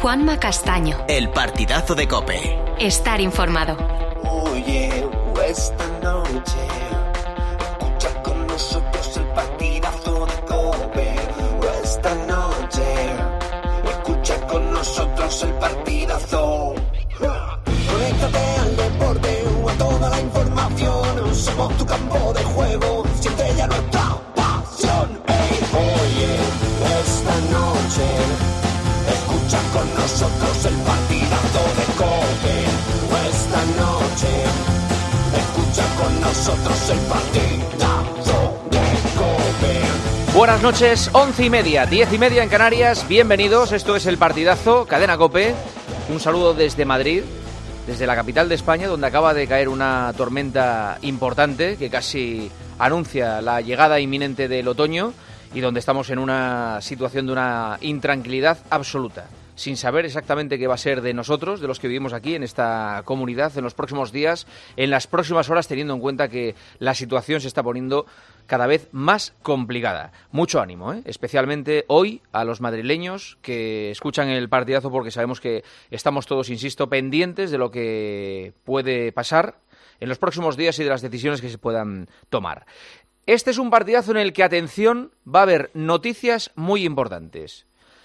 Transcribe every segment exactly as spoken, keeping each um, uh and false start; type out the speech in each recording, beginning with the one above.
Juanma Castaño. El partidazo de COPE. Estar informado. Oye, esta noche escucha con nosotros el partidazo de COPE. Esta noche escucha con nosotros el partidazo. Conéctate al deporte o a toda la información. Somos tu campo de juego, siente ya nuestra pasión. Hey, oye, esta noche escucha con nosotros el partidazo de COPE. Esta noche escucha con nosotros el partidazo de COPE. Buenas noches, once y media, diez y media en Canarias. Bienvenidos, esto es el partidazo, Cadena COPE. Un saludo desde Madrid, desde la capital de España, donde acaba de caer una tormenta importante que casi anuncia la llegada inminente del otoño y donde estamos en una situación de una intranquilidad absoluta, sin saber exactamente qué va a ser de nosotros, de los que vivimos aquí en esta comunidad, en los próximos días, en las próximas horas, teniendo en cuenta que la situación se está poniendo cada vez más complicada. Mucho ánimo, ¿eh? Especialmente hoy a los madrileños que escuchan el partidazo, porque sabemos que estamos todos, insisto, pendientes de lo que puede pasar en los próximos días y de las decisiones que se puedan tomar. Este es un partidazo en el que, atención, va a haber noticias muy importantes.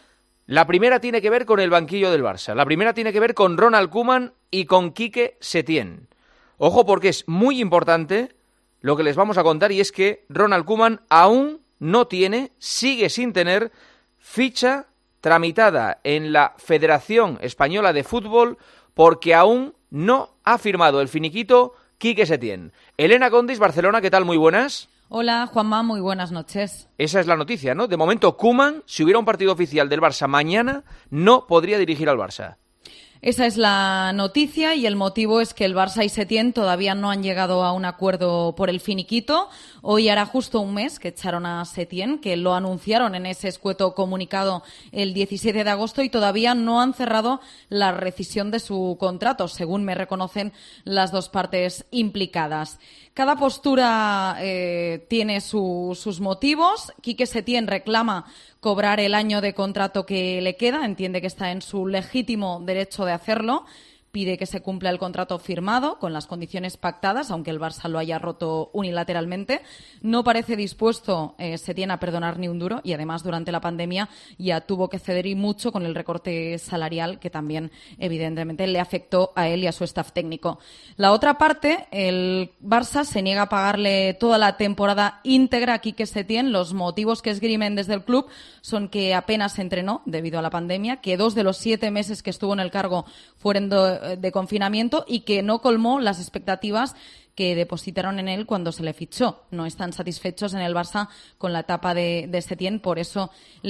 La primera tiene que ver con el banquillo del Barça. La primera tiene que ver con Ronald Koeman y con Quique Setién. Ojo, porque es muy importante lo que les vamos a contar, y es que Ronald Koeman aún no tiene, sigue sin tener, ficha tramitada en la Federación Española de Fútbol, porque aún no ha firmado el finiquito Quique Setién. Elena Condis, Barcelona, ¿qué tal? Muy buenas. Hola, Juanma, muy buenas noches. Esa es la noticia, ¿no? De momento, Koeman, si hubiera un partido oficial del Barça mañana, no podría dirigir al Barça. Esa es la noticia, y el motivo es que el Barça y Setién todavía no han llegado a un acuerdo por el finiquito. Hoy hará justo un mes que echaron a Setién, que lo anunciaron en ese escueto comunicado el diecisiete de agosto, y todavía no han cerrado la rescisión de su contrato, según me reconocen las dos partes implicadas. Cada postura eh, tiene su, sus motivos. Quique Setién reclama cobrar el año de contrato que le queda, entiende que está en su legítimo derecho de hacerlo. Pide que se cumpla el contrato firmado con las condiciones pactadas, aunque el Barça lo haya roto unilateralmente. No parece dispuesto eh, Setién a perdonar ni un duro, y además durante la pandemia ya tuvo que ceder, y mucho, con el recorte salarial que también evidentemente le afectó a él y a su staff técnico. La otra parte, el Barça se niega a pagarle toda la temporada íntegra a Quique Setién. Los motivos que esgrimen desde el club son que apenas entrenó debido a la pandemia, que dos de los siete meses que estuvo en el cargo fueron de de confinamiento, y que no colmó las expectativas que depositaron en él cuando se le fichó. No están satisfechos en el Barça con la etapa de, de Setién, por eso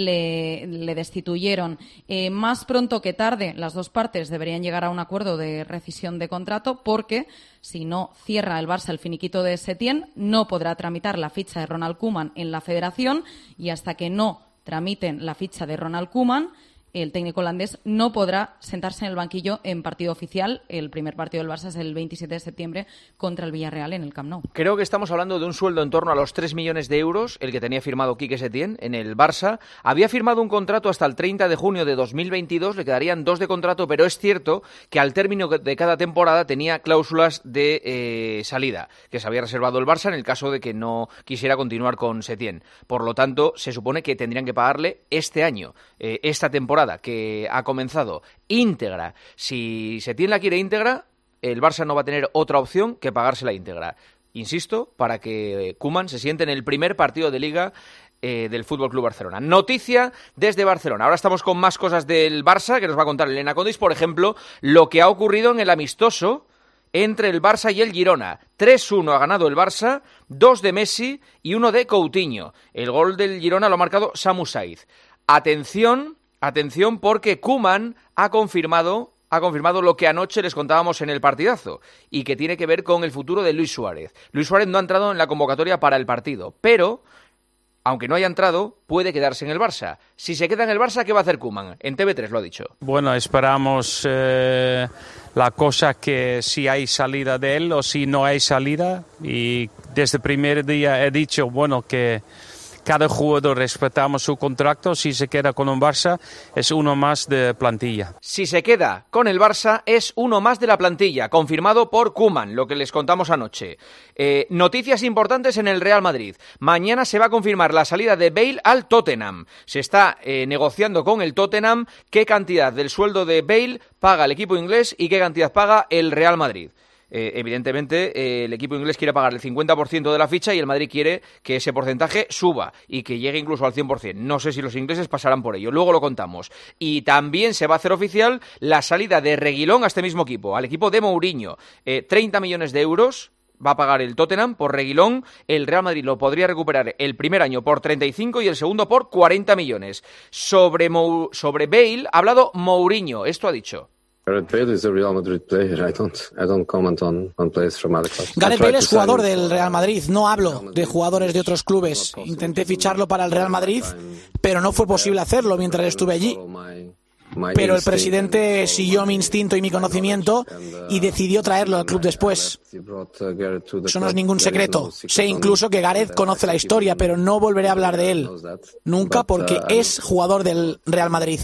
le, le destituyeron. Eh, más pronto que tarde, las dos partes deberían llegar a un acuerdo de rescisión de contrato, porque si no cierra el Barça el finiquito de Setién, no podrá tramitar la ficha de Ronald Koeman en la Federación, y hasta que no tramiten la ficha de Ronald Koeman, el técnico holandés no podrá sentarse en el banquillo en partido oficial. El primer partido del Barça es el veintisiete de septiembre contra el Villarreal en el Camp Nou. Creo que estamos hablando de un sueldo en torno a los tres millones de euros, el que tenía firmado Quique Setién en el Barça. Había firmado un contrato hasta el treinta de junio de dos mil veintidós, le quedarían dos de contrato, pero es cierto que al término de cada temporada tenía cláusulas de eh, salida, que se había reservado el Barça en el caso de que no quisiera continuar con Setién. Por lo tanto, se supone que tendrían que pagarle este año, eh, esta temporada, que ha comenzado íntegra. Si Setién la quiere íntegra, el Barça no va a tener otra opción que pagársela íntegra. Insisto, para que Koeman se siente en el primer partido de Liga eh, del F C Barcelona. Noticia desde Barcelona. Ahora estamos con más cosas del Barça que nos va a contar Elena Condis. Por ejemplo, lo que ha ocurrido en el amistoso entre el Barça y el Girona. tres uno ha ganado el Barça, dos de Messi y uno de Coutinho. El gol del Girona lo ha marcado Samu Saiz. Atención... Atención, porque Koeman ha confirmado, ha confirmado lo que anoche les contábamos en el partidazo, y que tiene que ver con el futuro de Luis Suárez. Luis Suárez no ha entrado en la convocatoria para el partido, pero, aunque no haya entrado, puede quedarse en el Barça. Si se queda en el Barça, ¿qué va a hacer Koeman? En T V tres lo ha dicho. Bueno, esperamos eh, la cosa que si hay salida de él o si no hay salida, y desde el primer día he dicho, bueno, que... cada jugador respetamos su contrato. Si se queda con un Barça, es uno más de plantilla. Si se queda con el Barça, es uno más de la plantilla, confirmado por Koeman, lo que les contamos anoche. Eh, noticias importantes en el Real Madrid. Mañana se va a confirmar la salida de Bale al Tottenham. Se está eh, negociando con el Tottenham qué cantidad del sueldo de Bale paga el equipo inglés y qué cantidad paga el Real Madrid. Eh, evidentemente, eh, el equipo inglés quiere pagar el cincuenta por ciento de la ficha y el Madrid quiere que ese porcentaje suba y que llegue incluso al cien por ciento. No sé si los ingleses pasarán por ello, luego lo contamos. Y también se va a hacer oficial la salida de Reguilón a este mismo equipo, al equipo de Mourinho. Eh, treinta millones de euros va a pagar el Tottenham por Reguilón. El Real Madrid lo podría recuperar el primer año por treinta y cinco y el segundo por cuarenta millones. Sobre, Mou- sobre Bale ha hablado Mourinho, esto ha dicho. Gareth Bale is a Real Madrid player. I don't, I don't comment on, on players from other clubs. Gareth Bale es jugador del Real Madrid. No hablo de jugadores de otros clubes. Intenté ficharlo para el Real Madrid, pero no fue posible hacerlo mientras estuve allí. Pero el presidente siguió mi instinto y mi conocimiento y decidió traerlo al club después. Eso no es ningún secreto. Sé incluso que Gareth conoce la historia, pero no volveré a hablar de él nunca porque es jugador del Real Madrid.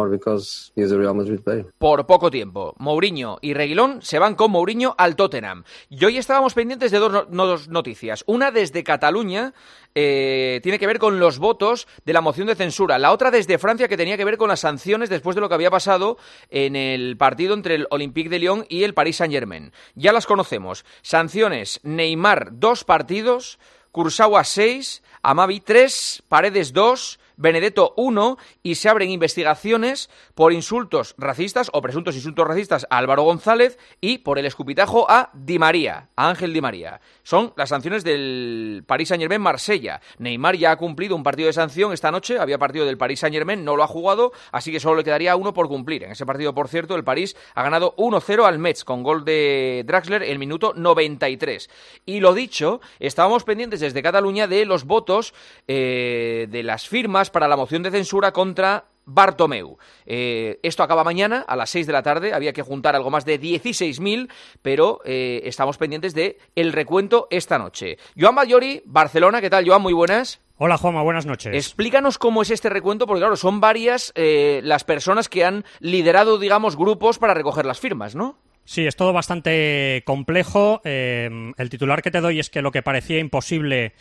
Por poco tiempo, Mourinho y Reguilón se van con Mourinho al Tottenham. Y hoy estábamos pendientes de dos, no, no, dos noticias. Una desde Cataluña, eh, tiene que ver con los votos de la moción de censura. La otra desde Francia, que tenía que ver con las sanciones después de lo que había pasado en el partido entre el Olympique de Lyon y el Paris Saint-Germain. Ya las conocemos. Sanciones: Neymar dos partidos, Kurzawa seis, Amavi tres, Paredes dos, Benedetto uno, y se abren investigaciones por insultos racistas o presuntos insultos racistas a Álvaro González y por el escupitajo a Di María, a Ángel Di María. Son las sanciones del Paris Saint-Germain Marsella. Neymar ya ha cumplido un partido de sanción esta noche, había partido del Paris Saint-Germain, no lo ha jugado, así que solo le quedaría uno por cumplir. En ese partido, por cierto, el París ha ganado uno cero al Metz con gol de Draxler en el minuto noventa y tres. Y lo dicho, estábamos pendientes desde Cataluña de los votos eh, de las firmas para la moción de censura contra Bartomeu. Eh, esto acaba mañana a las seis de la tarde, había que juntar algo más de dieciséis mil, pero eh, estamos pendientes de el recuento esta noche. Joan Ballori, Barcelona, ¿qué tal, Joan? Muy buenas. Hola, Juanma, buenas noches. Explícanos cómo es este recuento, porque claro, son varias eh, las personas que han liderado, digamos, grupos para recoger las firmas, ¿no? Sí, es todo bastante complejo. Eh, el titular que te doy es que lo que parecía imposible,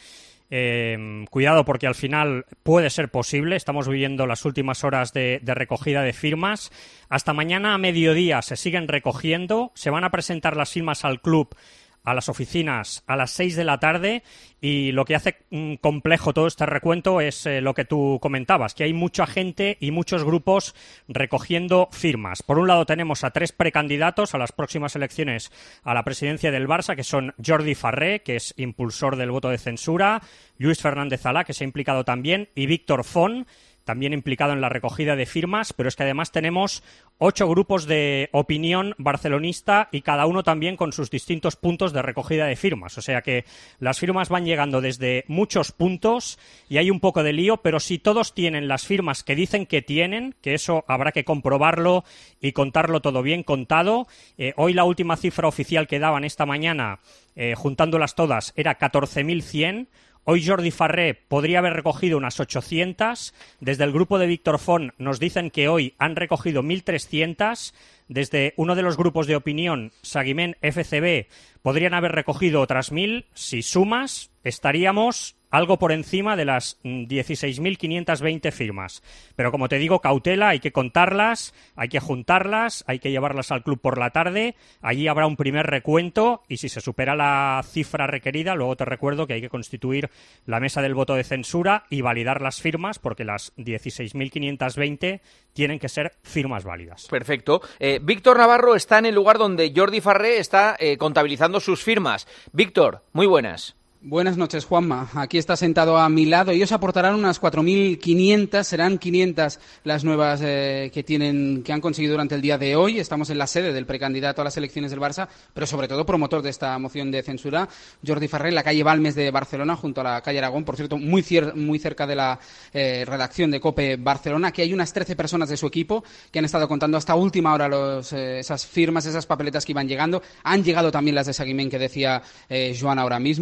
Eh, cuidado porque al final puede ser posible. Estamos viviendo las últimas horas de, de recogida de firmas. Hasta mañana a mediodía se siguen recogiendo. Se van a presentar las firmas al club, a las oficinas, a las seis de la tarde, y lo que hace mm, complejo todo este recuento es eh, lo que tú comentabas, que hay mucha gente y muchos grupos recogiendo firmas. Por un lado tenemos a tres precandidatos a las próximas elecciones a la presidencia del Barça, que son Jordi Farré, que es impulsor del voto de censura, Lluís Fernández Alá, que se ha implicado también, y Víctor Font, también implicado en la recogida de firmas, pero es que además tenemos ocho grupos de opinión barcelonista y cada uno también con sus distintos puntos de recogida de firmas. O sea que las firmas van llegando desde muchos puntos y hay un poco de lío, pero si todos tienen las firmas que dicen que tienen, que eso habrá que comprobarlo y contarlo todo bien contado. Eh, hoy la última cifra oficial que daban esta mañana, eh, juntándolas todas, era catorce mil cien. Hoy Jordi Farré podría haber recogido unas ochocientas. Desde el grupo de Víctor Font nos dicen que hoy han recogido mil trescientas. Desde uno de los grupos de opinión, Seguiment F C B, podrían haber recogido otras mil. Si sumas, estaríamos algo por encima de las dieciséis mil quinientas veinte firmas. Pero como te digo, cautela, hay que contarlas, hay que juntarlas, hay que llevarlas al club por la tarde. Allí habrá un primer recuento y si se supera la cifra requerida, luego te recuerdo que hay que constituir la mesa del voto de censura y validar las firmas, porque las dieciséis mil quinientas veinte tienen que ser firmas válidas. Perfecto. Eh, Víctor Navarro está en el lugar donde Jordi Farré está eh, contabilizando sus firmas. Víctor, muy buenas. Buenas noches, Juanma. Aquí está sentado a mi lado. Ellos aportarán unas cuatro mil quinientas, serán quinientas las nuevas eh, que tienen, que han conseguido durante el día de hoy. Estamos en la sede del precandidato a las elecciones del Barça, pero sobre todo promotor de esta moción de censura, Jordi Farré, en la calle Balmes de Barcelona, junto a la calle Aragón, por cierto, muy, cier- muy cerca de la eh, redacción de COPE Barcelona. Aquí hay unas trece personas de su equipo que han estado contando hasta última hora los, eh, esas firmas, esas papeletas que iban llegando. Han llegado también las de Seguiment que decía eh, Joan ahora mismo, esas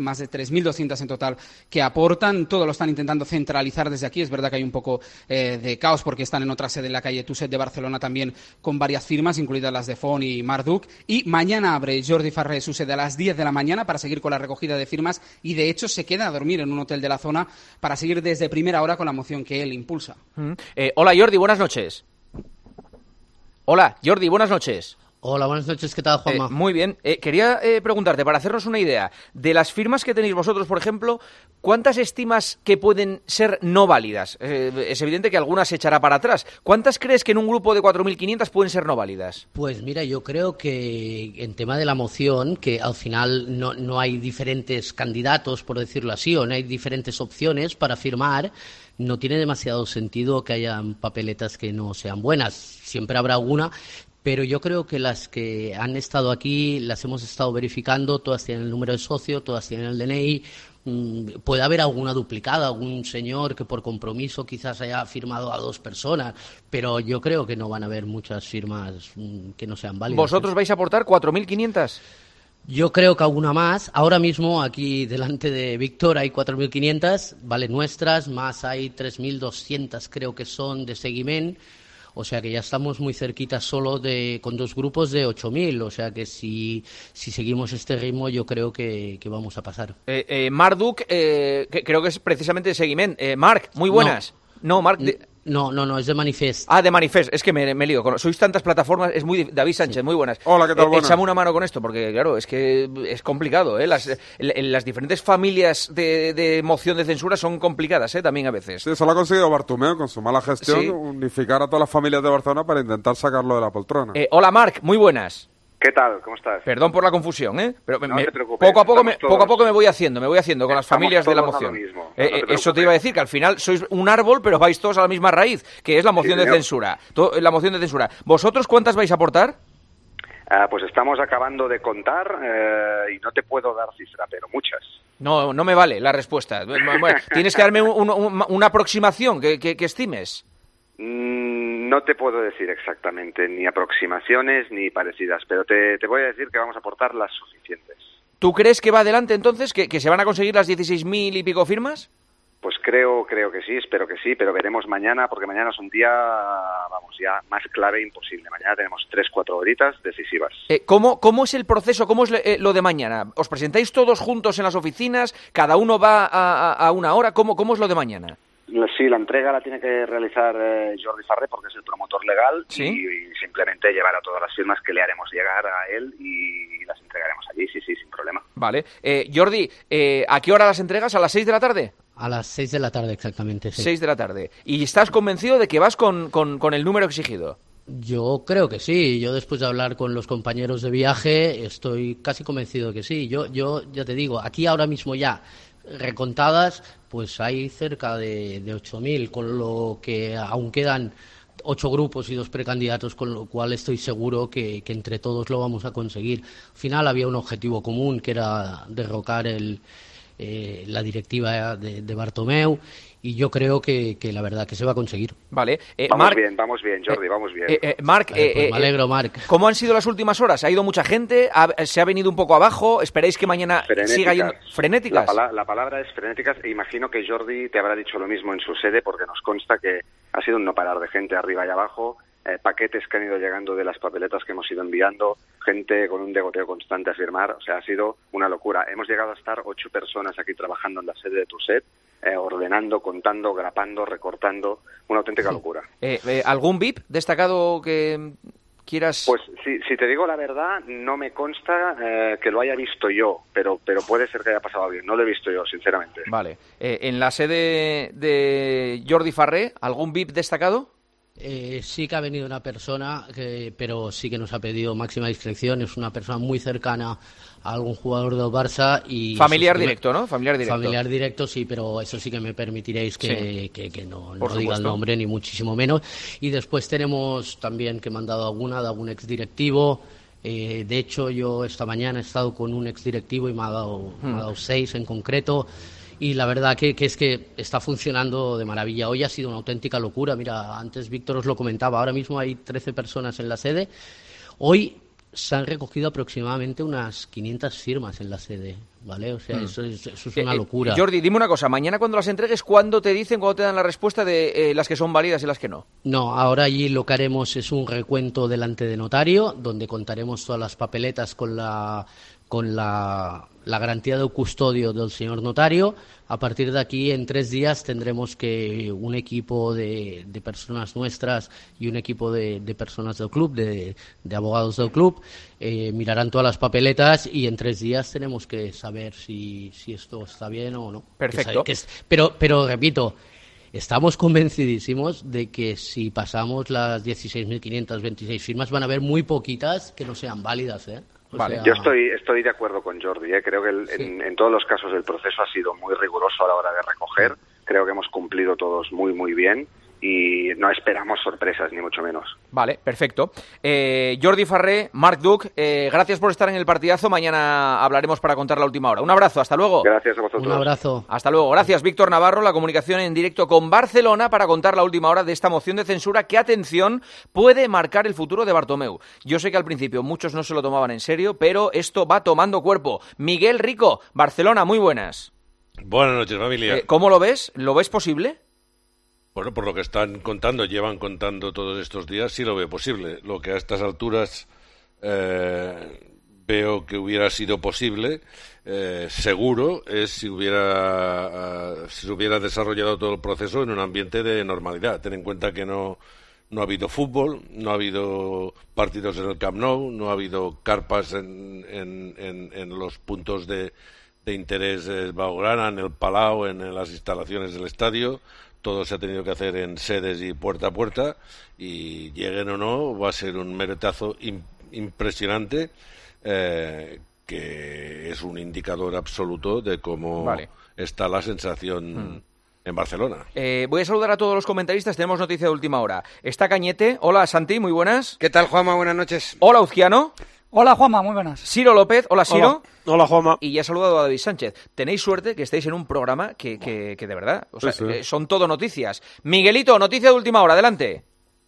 más de tres mil doscientas en total que aportan. Todo lo están intentando centralizar desde aquí. Es verdad que hay un poco eh, de caos porque están en otra sede en la calle Tuset de Barcelona también con varias firmas, incluidas las de Font y Marduk. Y mañana abre Jordi Farré su sede a las diez de la mañana para seguir con la recogida de firmas y, de hecho, se queda a dormir en un hotel de la zona para seguir desde primera hora con la moción que él impulsa. Mm. Eh, hola, Jordi, buenas noches. Hola, Jordi, buenas noches. Hola, buenas noches, ¿qué tal, Juanma? Eh, muy bien. Eh, quería eh, preguntarte, para hacernos una idea, de las firmas que tenéis vosotros, por ejemplo, ¿cuántas estimas que pueden ser no válidas? Eh, es evidente que algunas se echará para atrás. ¿Cuántas crees que en un grupo de cuatro mil quinientas pueden ser no válidas? Pues mira, yo creo que en tema de la moción, que al final no, no hay diferentes candidatos, por decirlo así, o no hay diferentes opciones para firmar, no tiene demasiado sentido que hayan papeletas que no sean buenas. Siempre habrá alguna, pero yo creo que las que han estado aquí las hemos estado verificando, todas tienen el número de socio, todas tienen el D N I. Mm, puede haber alguna duplicada, algún señor que por compromiso quizás haya firmado a dos personas, pero yo creo que no van a haber muchas firmas mm, que no sean válidas. ¿Vosotros vais a aportar cuatro mil quinientas? Yo creo que alguna más. Ahora mismo aquí delante de Víctor hay cuatro mil quinientas, vale, nuestras, más hay tres mil doscientas creo que son de seguimiento. O sea que ya estamos muy cerquitas solo de con dos grupos de ocho mil. O sea que si, si seguimos este ritmo yo creo que, que vamos a pasar. Eh, eh, Marduk, eh, que creo que es precisamente de seguimiento. Eh, Marc, muy buenas. No, no Marc... De... No, no, no, es de Manifest. Ah, de Manifest, es que me, me lío. Sois tantas plataformas, es muy... David Sánchez, sí. Muy buenas. Hola, ¿qué tal? Eh, échame una mano con esto, porque claro, es que es complicado, ¿eh? Las, las diferentes familias de, de moción de censura son complicadas, ¿eh? También a veces. Sí, eso lo ha conseguido Bartomeu con su mala gestión, sí. Unificar a todas las familias de Barcelona para intentar sacarlo de la poltrona. Eh, hola, Marc, muy buenas. ¿Qué tal? ¿Cómo estás? Perdón por la confusión, ¿eh? Pero no me, te preocupes. Poco a poco, me, todos, poco a poco me voy haciendo, me voy haciendo con las familias de la moción. Mismo, eh, no te eso te iba a decir, que al final sois un árbol, pero vais todos a la misma raíz, que es la moción sí, de censura. Todo, la moción de censura. ¿Vosotros cuántas vais a aportar? Uh, pues estamos acabando de contar uh, y no te puedo dar cifra, pero muchas. No, no me vale la respuesta. Bueno, tienes que darme un, un, una aproximación que, que, que estimes. No te puedo decir exactamente ni aproximaciones ni parecidas, pero te, te voy a decir que vamos a aportar las suficientes. ¿Tú crees que va adelante entonces, que, que se van a conseguir las dieciséis mil y pico firmas? Pues creo, creo que sí, espero que sí, pero veremos mañana, porque mañana es un día, vamos, ya más clave imposible. Mañana tenemos tres, cuatro horitas decisivas. Eh, ¿cómo, ¿Cómo es el proceso? ¿Cómo es eh, lo de mañana? ¿Os presentáis todos juntos en las oficinas? ¿Cada uno va a, a, a una hora? ¿Cómo, ¿Cómo es lo de mañana? Sí, la entrega la tiene que realizar eh, Jordi Farré porque es el promotor legal. ¿Sí? y, y simplemente llevará todas las firmas que le haremos llegar a él y las entregaremos allí, sí, sí, sin problema. Vale. Eh, Jordi, eh, ¿a qué hora las entregas? ¿A las seis de la tarde? A las seis de la tarde, exactamente, sí. Seis de la tarde. ¿Y estás convencido de que vas con, con, con el número exigido? Yo creo que sí. Yo después de hablar con los compañeros de viaje estoy casi convencido que sí. Yo, yo ya te digo, aquí ahora mismo ya recontadas, pues hay cerca de, de ocho mil, con lo que aún quedan ocho grupos y dos precandidatos, con lo cual estoy seguro que, que entre todos lo vamos a conseguir. Al final había un objetivo común, que era derrocar el, eh, la directiva de, de Bartomeu, y yo creo que, que la verdad que se va a conseguir. Vale. Eh, vamos Marc, bien, vamos bien, Jordi, eh, vamos bien. Eh, eh, Marc, vale, pues eh, me alegro, Marc. ¿Cómo han sido las últimas horas? ¿Ha ido mucha gente? ¿Ha, ¿Se ha venido un poco abajo? ¿Esperáis que mañana frenéticas. siga yendo? ¿Frenéticas? La, pala la palabra es frenéticas e imagino que Jordi te habrá dicho lo mismo en su sede porque nos consta que ha sido un no parar de gente arriba y abajo, eh, paquetes que han ido llegando de las papeletas que hemos ido enviando, gente con un degoteo constante a firmar, o sea, ha sido una locura. Hemos llegado a estar ocho personas aquí trabajando en la sede de Tuset, eh, ordenando, contando, grapando, recortando, una auténtica locura. Eh, eh, ¿Algún V I P destacado que quieras...? Pues si, si te digo la verdad, no me consta eh, que lo haya visto yo, pero, pero puede ser que haya pasado bien. No lo he visto yo, sinceramente. Vale. Eh, ¿En la sede de Jordi Farré, algún V I P destacado? Eh, sí que ha venido una persona, que, pero sí que nos ha pedido máxima discreción. Es una persona muy cercana a algún jugador del Barça. Y familiar directo, ¿no? Familiar directo. Familiar directo, sí, pero eso sí que me permitiréis que, sí. que, que no, no diga el nombre, ni muchísimo menos. Y después tenemos también que me han dado alguna de algún exdirectivo. Eh, de hecho, yo esta mañana he estado con un exdirectivo y me ha dado, hmm. me ha dado seis en concreto. Y la verdad que, que es que está funcionando de maravilla. Hoy ha sido una auténtica locura. Mira, antes Víctor os lo comentaba, ahora mismo hay trece personas en la sede. Hoy se han recogido aproximadamente unas quinientas firmas en la sede, ¿vale? O sea, mm. eso, es, eso es una eh, locura. Eh, Jordi, dime una cosa, mañana cuando las entregues, ¿cuándo te dicen, cuándo te dan la respuesta de eh, las que son válidas y las que no? No, ahora allí lo que haremos es un recuento delante de notario, donde contaremos todas las papeletas con la con la, la garantía de custodio del señor notario. A partir de aquí, en tres días, tendremos que un equipo de, de personas nuestras y un equipo de, de personas del club, de, de abogados del club, eh, mirarán todas las papeletas y en tres días tenemos que saber si, si esto está bien o no. Perfecto. Que, que es, pero, pero, repito, estamos convencidísimos de que si pasamos las dieciséis mil quinientas veintiséis firmas van a haber muy poquitas que no sean válidas, ¿eh? Vale. Yo estoy estoy de acuerdo con Jordi, ¿eh? Creo que el, sí. en, en todos los casos el proceso ha sido muy riguroso a la hora de recoger. Creo que hemos cumplido todos muy, muy bien y no esperamos sorpresas, ni mucho menos. Vale, perfecto. Eh, Jordi Farré, Marc Duch, eh, gracias por estar en el partidazo. Mañana hablaremos para contar la última hora. Un abrazo, hasta luego. Gracias a vosotros. Un abrazo. Hasta luego. Gracias, Víctor Navarro. La comunicación en directo con Barcelona para contar la última hora de esta moción de censura que, atención, puede marcar el futuro de Bartomeu. Yo sé que al principio muchos no se lo tomaban en serio, pero esto va tomando cuerpo. Miguel Rico, Barcelona, muy buenas. Buenas noches, familia. Eh, ¿Cómo lo ves? ¿Lo ves posible? Bueno, por lo que están contando, llevan contando todos estos días, sí lo veo posible. Lo que a estas alturas eh, veo que hubiera sido posible, eh, seguro, es si hubiera uh, si se hubiera desarrollado todo el proceso en un ambiente de normalidad. Ten en cuenta que no, no ha habido fútbol, no ha habido partidos en el Camp Nou, no ha habido carpas en, en, en, en los puntos de, de interés eh, Blaugrana, en el Palau, en, en las instalaciones del estadio. Todo se ha tenido que hacer en sedes y puerta a puerta, y lleguen o no, va a ser un meretazo im- impresionante, eh, que es un indicador absoluto de cómo vale. está la sensación mm. en Barcelona. Eh, voy a saludar a todos los comentaristas, tenemos noticia de última hora. Está Cañete, hola Santi, muy buenas. ¿Qué tal, Juanma? Buenas noches. Hola Uzquiano. Hola Juanma, muy buenas. Ciro López, hola Ciro. Hola, hola Juanma. Y ya he saludado a David Sánchez. Tenéis suerte que estéis en un programa que, que, que de verdad, o sea, sí, sí. son todo noticias. Miguelito, noticia de última hora, adelante.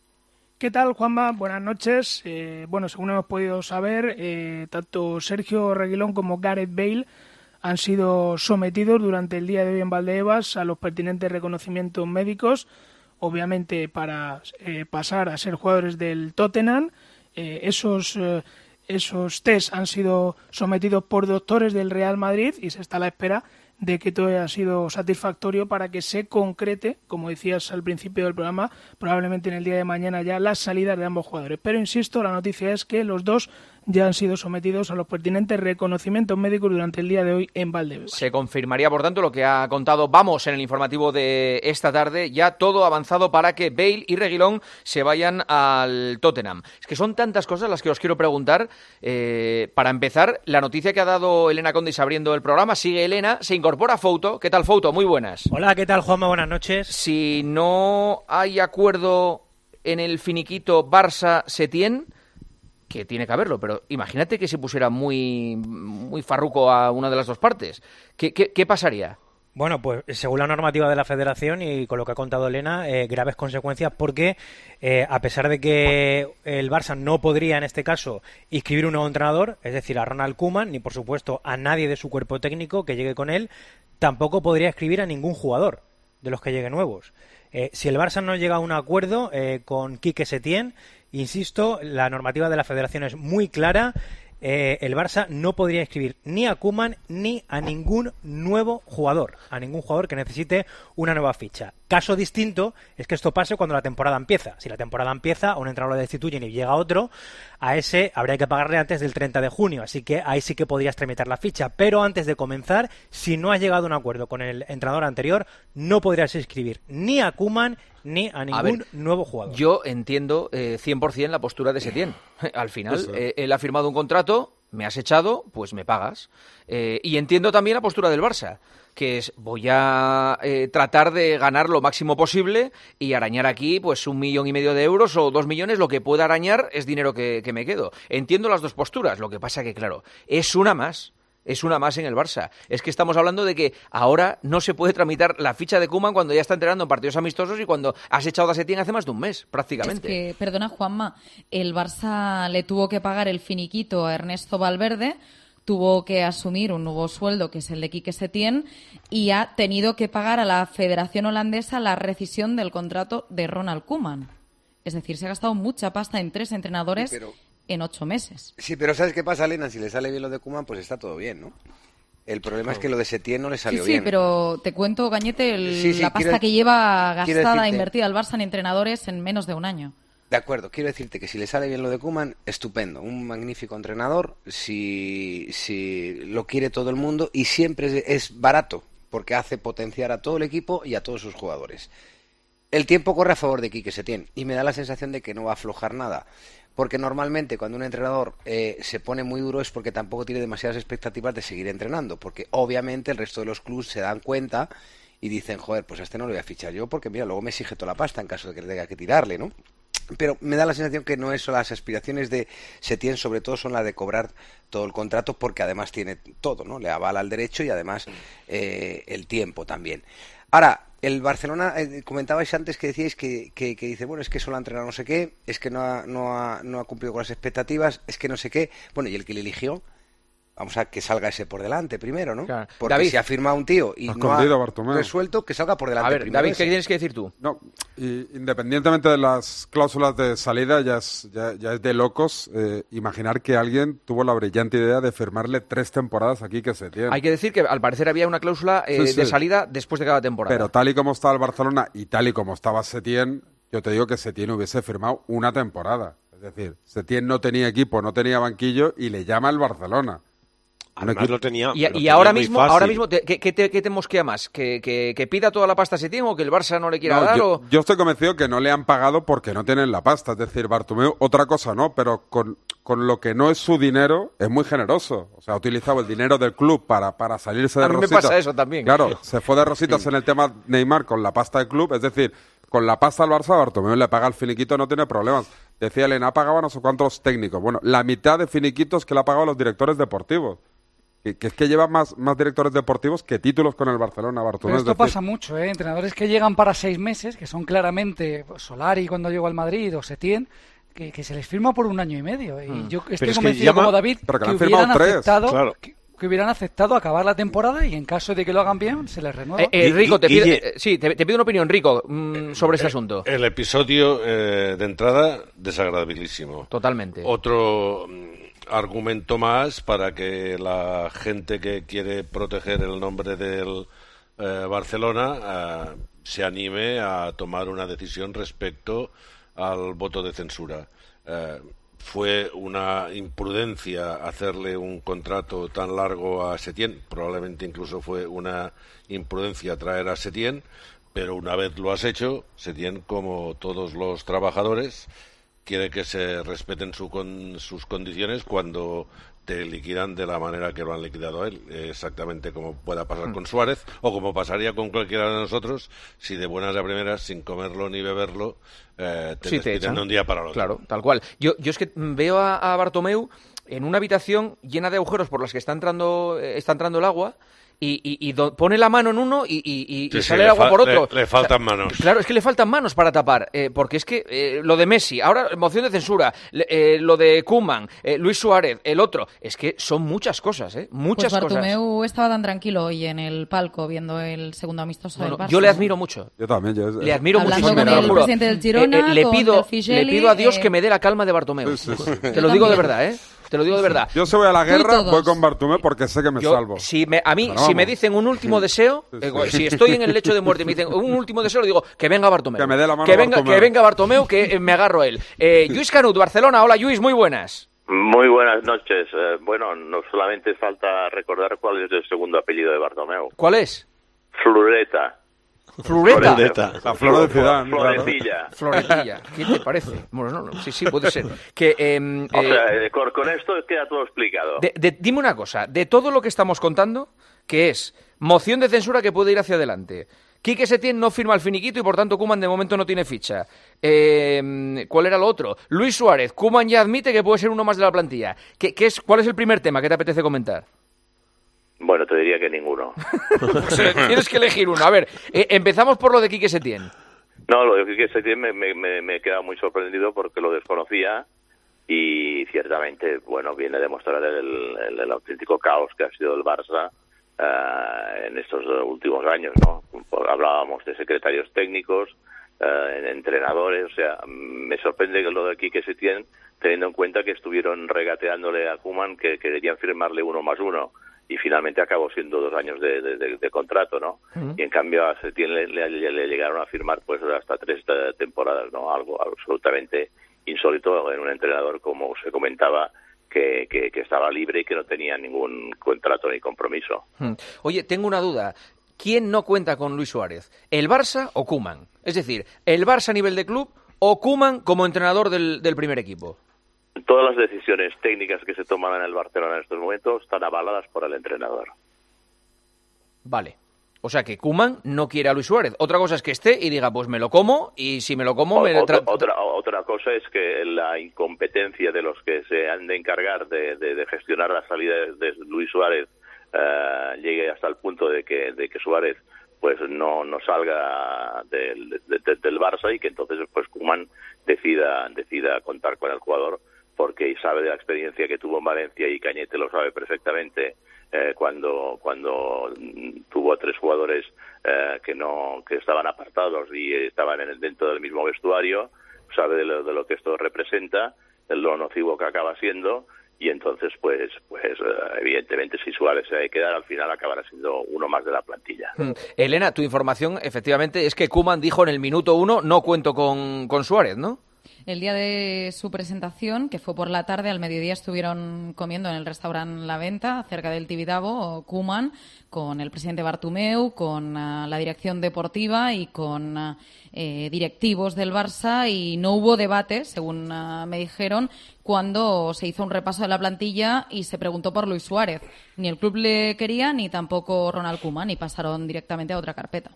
¿Qué tal, Juanma? Buenas noches. Eh, bueno, según hemos podido saber, eh, tanto Sergio Reguilón como Gareth Bale han sido sometidos durante el día de hoy en Valdebebas a los pertinentes reconocimientos médicos, obviamente para eh, pasar a ser jugadores del Tottenham. Eh, esos... Eh, Esos test han sido sometidos por doctores del Real Madrid y se está a la espera de que todo haya sido satisfactorio para que se concrete, como decías al principio del programa, probablemente en el día de mañana ya las salidas de ambos jugadores. Pero insisto, la noticia es que los dos ya han sido sometidos a los pertinentes reconocimientos médicos durante el día de hoy en Valdebebas. Se confirmaría, por tanto, lo que ha contado Vamos en el informativo de esta tarde, ya todo avanzado para que Bale y Reguilón se vayan al Tottenham. Es que son tantas cosas las que os quiero preguntar. Eh, para empezar, la noticia que ha dado Elena Condis abriendo el programa, sigue Elena, se incorpora Fouto. ¿Qué tal, Fouto? Muy buenas. Hola, ¿qué tal, Juanma? Buenas noches. Si no hay acuerdo en el finiquito Barça-Setién, que tiene que haberlo, pero imagínate que se pusiera muy, muy farruco a una de las dos partes. ¿Qué, qué, qué pasaría? Bueno, pues según la normativa de la Federación y con lo que ha contado Elena, eh, graves consecuencias porque eh, a pesar de que el Barça no podría en este caso inscribir un nuevo entrenador, es decir, a Ronald Koeman, ni por supuesto a nadie de su cuerpo técnico que llegue con él, tampoco podría inscribir a ningún jugador de los que lleguen nuevos. Eh, si el Barça no llega a un acuerdo eh, con Quique Setién, insisto, la normativa de la Federación es muy clara. Eh, el Barça no podría inscribir ni a Koeman ni a ningún nuevo jugador, a ningún jugador que necesite una nueva ficha. Caso distinto es que esto pase cuando la temporada empieza. Si la temporada empieza, a un entrenador lo destituyen y llega otro, a ese habría que pagarle antes del treinta de junio, así que ahí sí que podrías tramitar la ficha. Pero antes de comenzar, si no has llegado a un acuerdo con el entrenador anterior, no podrías inscribir ni a Koeman ni a ningún a ver, nuevo jugador. Yo entiendo eh, cien por ciento la postura de Setién. Al final, eh, él ha firmado un contrato, me has echado, pues me pagas. Eh, y entiendo también la postura del Barça, que es voy a eh, tratar de ganar lo máximo posible y arañar aquí pues un millón y medio de euros o dos millones, lo que pueda arañar es dinero que, que me quedo. Entiendo las dos posturas, lo que pasa que, claro, es una más. es una más en el Barça. Es que estamos hablando de que ahora no se puede tramitar la ficha de Koeman cuando ya está entrenando en partidos amistosos y cuando has echado a Setién hace más de un mes, prácticamente. Es que, perdona, Juanma, el Barça le tuvo que pagar el finiquito a Ernesto Valverde, tuvo que asumir un nuevo sueldo, que es el de Quique Setién, y ha tenido que pagar a la Federación Holandesa la rescisión del contrato de Ronald Koeman. Es decir, se ha gastado mucha pasta en tres entrenadores sí, pero... en ocho meses. Sí, pero ¿sabes qué pasa, Elena? Si le sale bien lo de Koeman, pues está todo bien, ¿no? El problema es que lo de Setién no le salió sí, sí, bien. Sí, pero te cuento, Gañete, el, sí, sí, la pasta quiero, que lleva gastada, decirte... invertida al Barça en entrenadores en menos de un año. De acuerdo, quiero decirte que si le sale bien lo de Koeman, estupendo, un magnífico entrenador, si, si lo quiere todo el mundo y siempre es barato, porque hace potenciar a todo el equipo y a todos sus jugadores. El tiempo corre a favor de Quique Setién y me da la sensación de que no va a aflojar nada, porque normalmente cuando un entrenador eh, se pone muy duro es porque tampoco tiene demasiadas expectativas de seguir entrenando, porque obviamente el resto de los clubes se dan cuenta y dicen, joder, pues a este no lo voy a fichar yo porque mira, luego me exige toda la pasta en caso de que le tenga que tirarle, ¿no? Pero me da la sensación que no es las aspiraciones de Setién, sobre todo son las de cobrar todo el contrato, porque además tiene todo, ¿no? Le avala el derecho y además eh, el tiempo también. Ahora, el Barcelona, eh, comentabais antes que decíais que, que, que dice, bueno, es que solo ha entrenado no sé qué, es que no ha, no, ha, no ha cumplido con las expectativas, es que no sé qué. Bueno, y el que le eligió, vamos a que salga ese por delante primero, ¿no? Claro. Porque David, si ha firmado un tío y no ha Bartomeu. resuelto, que salga por delante a ver, primero. David, ese. ¿qué tienes que decir tú? No, y, independientemente de las cláusulas de salida, ya es, ya, ya es de locos eh, imaginar que alguien tuvo la brillante idea de firmarle tres temporadas aquí que Setién. Hay que decir que al parecer había una cláusula eh, sí, sí. de salida después de cada temporada. Pero tal y como está el Barcelona y tal y como estaba Setién, yo te digo que Setién hubiese firmado una temporada. Es decir, Setién no tenía equipo, no tenía banquillo y le llama el Barcelona. Además lo tenía. Y, lo y tenía ahora muy mismo, fácil. ahora mismo, te, ¿qué, qué, te, ¿qué te mosquea más? ¿Que, que, que pida toda la pasta a Setién o que el Barça no le quiera no, dar? Yo, o... yo estoy convencido que no le han pagado porque no tienen la pasta. Es decir, Bartomeu, otra cosa no, pero con, con lo que no es su dinero, es muy generoso. O sea, ha utilizado el dinero del club para, para salirse de a mí rositas. me pasa eso también. Claro, se fue de rositas sí. en el tema Neymar con la pasta del club. Es decir, con la pasta al Barça, Bartomeu le paga el finiquito, no tiene problemas. Decía Elena, ha pagado a no sé cuántos técnicos. Bueno, la mitad de finiquitos que le ha pagado a los directores deportivos. Que, que es que lleva más, más directores deportivos que títulos con el Barcelona, Bartomeu. Pero esto es decir... pasa mucho, ¿eh? Entrenadores que llegan para seis meses, que son claramente pues, Solari cuando llegó al Madrid o Setién, que, que se les firma por un año y medio. Y mm. yo estoy Pero es convencido que llama... como David Pero que, que, que hubieran tres, aceptado... claro. Que, que hubieran aceptado acabar la temporada y en caso de que lo hagan bien, se les renueva. Eh, eh, Rico, te pido, eh, sí, te, te pido una opinión, Rico, mmm, sobre este eh, asunto. El episodio eh, de entrada, desagradabilísimo. Totalmente. Otro argumento más para que la gente que quiere proteger el nombre del eh, Barcelona eh, se anime a tomar una decisión respecto al voto de censura. Eh, fue una imprudencia hacerle un contrato tan largo a Setién, probablemente incluso fue una imprudencia traer a Setién, pero una vez lo has hecho, Setién, como todos los trabajadores, quiere que se respeten su con, sus condiciones cuando te liquidan de la manera que lo han liquidado a él, exactamente como pueda pasar con Suárez o como pasaría con cualquiera de nosotros si de buenas a primeras, sin comerlo ni beberlo, eh, te sí, despiden de un día para el otro. Claro, tal cual. Yo, yo es que veo a, a Bartomeu en una habitación llena de agujeros por los que está entrando, eh, está entrando el agua. Y, y, y do, pone la mano en uno y, y, y sí, sale sí, el agua por otro. Le, le faltan o sea, manos. Claro, es que le faltan manos para tapar, eh, porque es que eh, lo de Messi, ahora moción de censura, eh, lo de Koeman, eh, Luis Suárez, el otro, es que son muchas cosas, ¿eh? Muchas pues Bartomeu cosas. estaba tan tranquilo hoy en el palco viendo el segundo amistoso bueno, del Barça. Yo le admiro mucho. Yo también. Yo, le admiro Hablando muchísimo. con el presidente del Girona, eh, eh, le con pido, Del Figelli, le pido a Dios eh... que me dé la calma de Bartomeu. Sí, sí, sí. Te lo digo de verdad, ¿eh? Te lo digo de verdad. Yo si voy a la guerra, voy con Bartomeu porque sé que me Yo, salvo. Si me, a mí, Pero si vamos. me dicen un último deseo, sí, sí. Eh, si estoy en el lecho de muerte y me dicen un último deseo, le digo que venga Bartomeu. Que me dé la mano que venga, Bartomeu. Que venga Bartomeu, que eh, me agarro a él. Eh, Lluís Canut, Barcelona. Hola, Lluís, muy buenas. Muy buenas noches. Eh, bueno, no solamente falta recordar cuál es el segundo apellido de Bartomeu. ¿Cuál es? Floreta. Floreta. Floreta. La flor de Zidane. Florecilla. Florecilla. ¿Qué te parece? Bueno, no, no, sí, sí, puede ser. Que, eh, o eh, sea, eh, con, con esto queda todo explicado. De, de, dime una cosa, de todo lo que estamos contando, que es moción de censura que puede ir hacia adelante. Quique Setién no firma el finiquito y por tanto Koeman de momento no tiene ficha. Eh, ¿Cuál era lo otro? Luis Suárez, Koeman ya admite que puede ser uno más de la plantilla. ¿Qué, qué es, ¿Cuál es el primer tema que te apetece comentar? Bueno, te diría que ninguno. Tienes que elegir uno. A ver, eh, empezamos por lo de Quique Setién. No, lo de Quique Setién me, me, me, me he quedado muy sorprendido porque lo desconocía y ciertamente, bueno, viene a demostrar el, el, el auténtico caos que ha sido el Barça uh, en estos últimos años, ¿no? Hablábamos de secretarios técnicos, uh, entrenadores, o sea, me sorprende que lo de Quique Setién, teniendo en cuenta que estuvieron regateándole a Koeman que querían firmarle uno más uno. Y finalmente acabó siendo dos años de, de, de, de contrato, ¿no? Uh-huh. Y en cambio a Setién le, le, le llegaron a firmar pues hasta tres temporadas, ¿no? Algo absolutamente insólito en un entrenador, como se comentaba, que, que, que estaba libre y que no tenía ningún contrato ni compromiso. Uh-huh. Oye, tengo una duda. ¿Quién no cuenta con Luis Suárez? ¿El Barça o Koeman? Es decir, ¿el Barça a nivel de club o Koeman como entrenador del, del primer equipo? Todas las decisiones técnicas que se toman en el Barcelona en estos momentos están avaladas por el entrenador. Vale. O sea que Koeman no quiere a Luis Suárez. Otra cosa es que esté y diga, pues me lo como, y si me lo como... O, me otra, tra- otra, otra cosa es que la incompetencia de los que se han de encargar de, de, de gestionar la salida de, de Luis Suárez uh, llegue hasta el punto de que, de que Suárez pues no, no salga del, de, de, del Barça y que entonces pues Koeman decida, decida contar con el jugador, porque sabe de la experiencia que tuvo en Valencia y Cañete lo sabe perfectamente eh, cuando cuando tuvo a tres jugadores eh, que no que estaban apartados y estaban en el, dentro del mismo vestuario, sabe de lo, de lo que esto representa, de lo nocivo que acaba siendo, y entonces pues pues evidentemente si Suárez se ha de quedar al final acabará siendo uno más de la plantilla. Hmm. Elena, tu información efectivamente es que Koeman dijo en el minuto uno no cuento con, con Suárez, ¿no? El día de su presentación, que fue por la tarde, al mediodía estuvieron comiendo en el restaurante La Venta, cerca del Tibidabo, Koeman, con el presidente Bartomeu, con uh, la dirección deportiva y con uh, eh, directivos del Barça, y no hubo debate, según uh, me dijeron, cuando se hizo un repaso de la plantilla y se preguntó por Luis Suárez. Ni el club le quería, ni tampoco Ronald Koeman, y pasaron directamente a otra carpeta.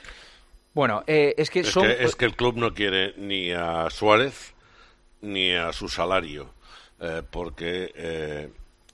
Bueno, eh, es que es son... Que, es que el club no quiere ni a Suárez ni a su salario, eh, porque eh,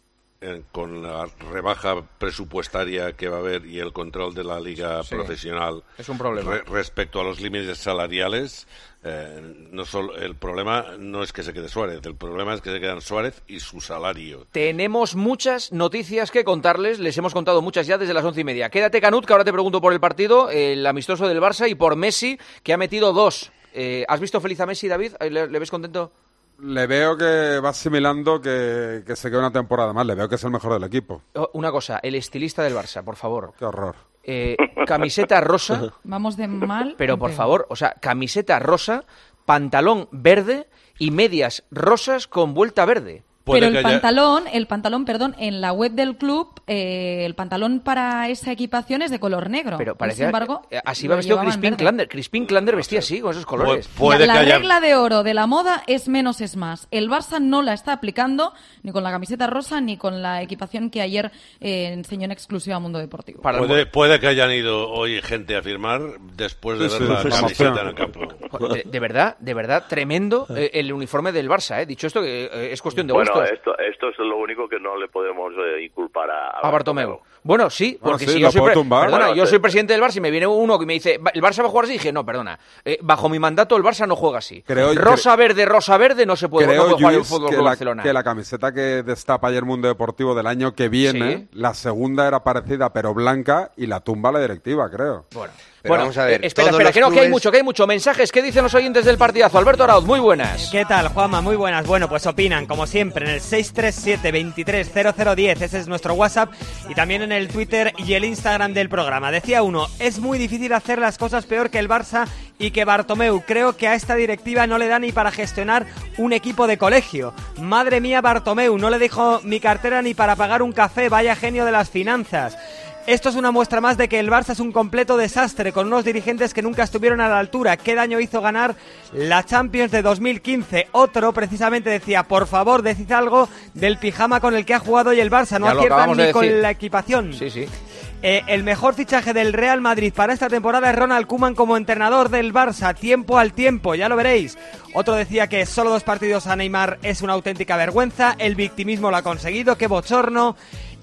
eh, con la rebaja presupuestaria que va a haber y el control de la liga sí, profesional es un problema. Re- respecto a los límites salariales, eh, no solo el problema no es que se quede Suárez, el problema es que se quedan Suárez y su salario. Tenemos muchas noticias que contarles, les hemos contado muchas ya desde las once y media. Quédate, Canut, que ahora te pregunto por el partido, el amistoso del Barça, y por Messi, que ha metido dos. Eh, ¿Has visto feliz a Messi, David? ¿Le, le ves contento? Le veo que va asimilando que, que se queda una temporada más. Le veo que es el mejor del equipo. Una cosa, el estilista del Barça, por favor. Qué horror. Eh, camiseta rosa. Vamos de mal. Pero por favor, o sea, camiseta rosa, pantalón verde y medias rosas con vuelta verde. Pero el pantalón, el pantalón, perdón, en la web del club, eh, el pantalón para esa equipación es de color negro. Pero parecía, sin embargo, así va vestido Crispin Klander. Crispin Klander vestía así, con esos colores. Puede la la haya... regla de oro de la moda es menos es más. El Barça no la está aplicando ni con la camiseta rosa ni con la equipación que ayer eh, enseñó en exclusiva a Mundo Deportivo. Puede, puede que hayan ido hoy gente a firmar después de sí, ver sí, la sí, camiseta sí. en el campo. De, de verdad, de verdad, tremendo eh, el uniforme del Barça. Eh. Dicho esto, que eh, es cuestión de bueno, gustos. Esto, esto es lo único que no le podemos eh, inculpar a, a Bartomeu. Bartomeu. Bueno, sí, porque ah, sí, si yo soy, pre- perdona, bueno, yo te... soy presidente del Barça y me viene uno que me dice, ¿el Barça va a jugar así? Y dije, no, perdona, eh, bajo mi mandato el Barça no juega así. Creo, rosa, cre... verde, rosa, verde, no se puede, creo, no puede jugar Luis, el fútbol que con la, Barcelona. Que la camiseta que destapa ayer Mundo Deportivo del año que viene, ¿sí? La segunda era parecida pero blanca y la tumba la directiva, creo. Bueno. Pero bueno, vamos a ver, eh, espera, espera, que no, clubes... que hay mucho, que hay mucho. Mensajes, ¿qué dicen los oyentes del partidazo? Alberto Arauz, muy buenas. ¿Qué tal, Juanma? Muy buenas. Bueno, pues opinan, como siempre, en el seis tres siete, veintitrés cero cero diez, ese es nuestro WhatsApp, y también en el Twitter y el Instagram del programa. Decía uno, es muy difícil hacer las cosas peor que el Barça y que Bartomeu. Creo que a esta directiva no le da ni para gestionar un equipo de colegio. Madre mía, Bartomeu, no le dejo mi cartera ni para pagar un café, vaya genio de las finanzas. Esto es una muestra más de que el Barça es un completo desastre, con unos dirigentes que nunca estuvieron a la altura. ¿Qué daño hizo ganar la Champions de dos mil quince? Otro precisamente decía, por favor, decid algo del pijama con el que ha jugado hoy el Barça. No aciertan ni con la equipación. Sí, sí. Eh, el mejor fichaje del Real Madrid para esta temporada es Ronald Koeman como entrenador del Barça. Tiempo al tiempo, ya lo veréis. Otro decía que solo dos partidos a Neymar es una auténtica vergüenza. El victimismo lo ha conseguido, qué bochorno.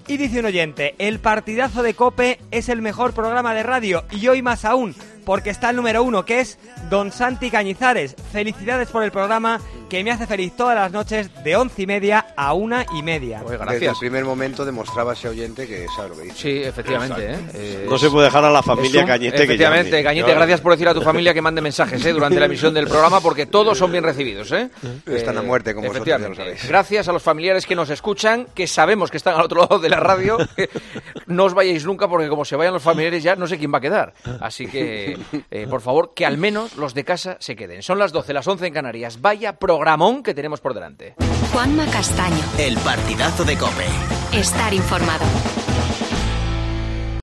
Y dice un oyente, el partidazo de COPE es el mejor programa de radio y hoy más aún, porque está el número uno, que es Don Santi Cañizares. Felicidades por el programa que me hace feliz todas las noches de once y media a una y media. Pues desde el primer momento demostraba ese oyente que sabe lo que dice. Sí, efectivamente. ¿eh? Eh, no se puede dejar a la familia un, Cañete efectivamente, que llame. Cañete, gracias por decir a tu familia que mande mensajes ¿eh? durante la emisión del programa, porque todos son bien recibidos. ¿eh? Están a muerte, como vosotros ya lo sabéis. Gracias a los familiares que nos escuchan, que sabemos que están al otro lado de la radio. No os vayáis nunca, porque como se vayan los familiares ya no sé quién va a quedar. Así que, eh, por favor, que al menos los de casa se queden. Son las doce, las once en Canarias. Vaya programón que tenemos por delante. Juanma Castaño. El partidazo de COPE. Estar informado.